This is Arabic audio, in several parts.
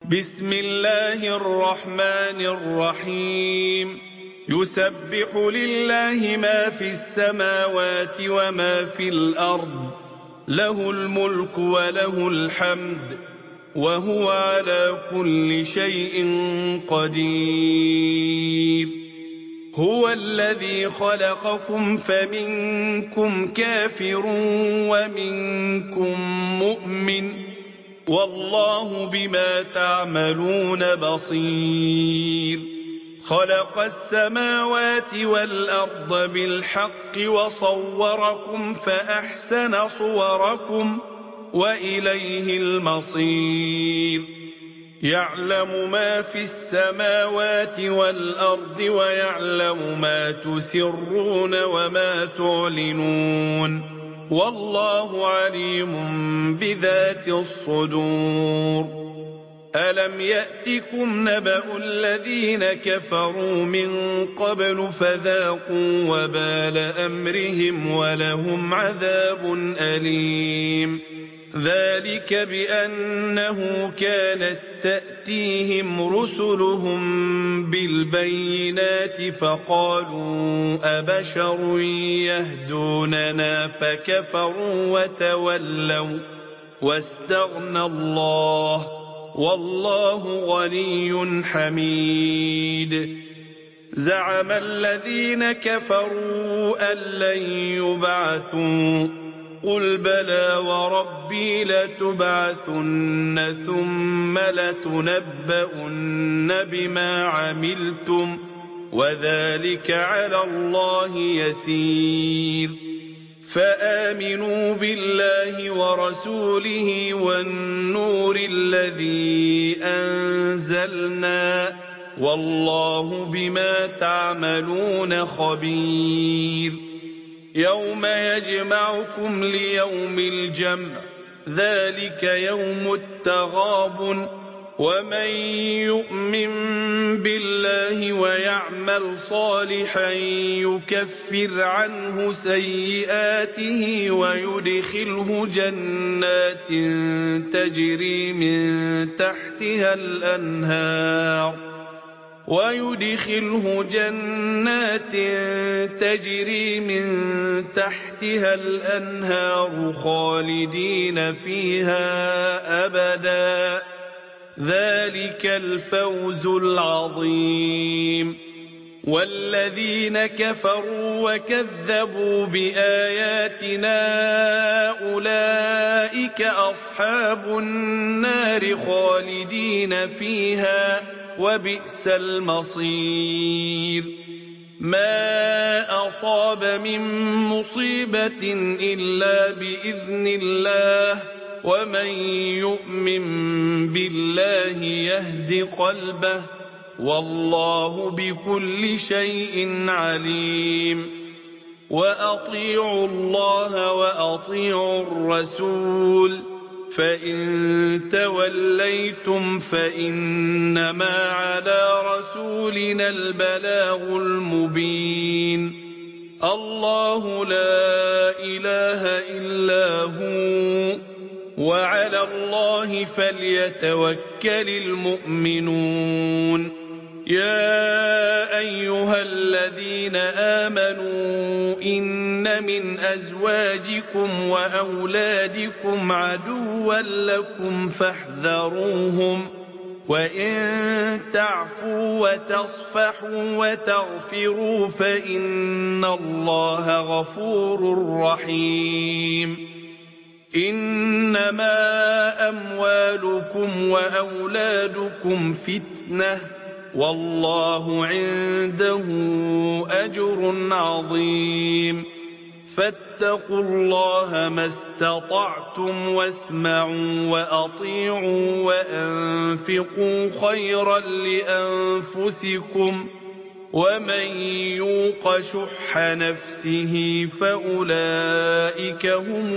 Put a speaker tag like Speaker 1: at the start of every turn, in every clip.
Speaker 1: بسم الله الرحمن الرحيم يسبح لله ما في السماوات وما في الأرض له الملك وله الحمد وهو على كل شيء قدير هو الذي خلقكم فمنكم كافر ومنكم مؤمن والله بما تعملون بصير خلق السماوات والأرض بالحق وصوركم فأحسن صوركم وإليه المصير يعلم ما في السماوات والأرض ويعلم ما تسرون وما تعلنون والله عليم بذات الصدور ألم يأتكم نبأ الذين كفروا من قبل فذاقوا وبال أمرهم ولهم عذاب أليم ذلك بأنه كانت تأتيهم رسلهم بالبينات فقالوا أبشر يهدوننا فكفروا وتولوا واستغنى الله والله غني حميد زعم الذين كفروا أن لن يبعثوا قل بلى وربي لتبعثن ثم لتنبؤن بما عملتم وذلك على الله يسير فآمنوا بالله ورسوله والنور الذي أنزلنا والله بما تعملون خبير يوم يجمعكم ليوم الجمع ذلك يوم التغابن ومن يؤمن بالله ويعمل صالحا يكفر عنه سيئاته ويدخله جنات تجري من تحتها الأنهار خالدين فيها أبدا ذلك الفوز العظيم والذين كفروا وكذبوا بآياتنا أولئك أصحاب النار خالدين فيها وبئس المصير ما أصاب من مصيبة إلا بإذن الله ومن يؤمن بالله يهد قلبه والله بكل شيء عليم وأطيعوا الله وأطيعوا الرسول فإن توليتم فإنما على رسولنا البلاغ المبين الله لا إله إلا هو وعلى الله فليتوكل المؤمنون يا أيها الذين آمنوا إن من أزواجكم وأولادكم عدوا لكم فاحذروهم وإن تعفوا وتصفحوا وتغفروا فإن الله غفور رحيم إنما أموالكم وأولادكم فتنة والله عنده أجر عظيم فاتقوا الله ما استطعتم واسمعوا وأطيعوا وأنفقوا خيرا لأنفسكم ومن يوق شح نفسه فأولئك هم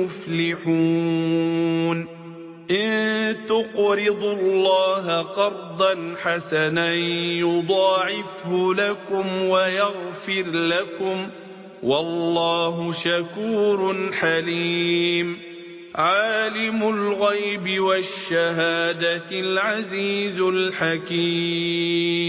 Speaker 1: المفلحون إن تقرضوا الله قرضا حسنا يضاعفه لكم ويغفر لكم والله شكور حليم عالم الغيب والشهادة العزيز الحكيم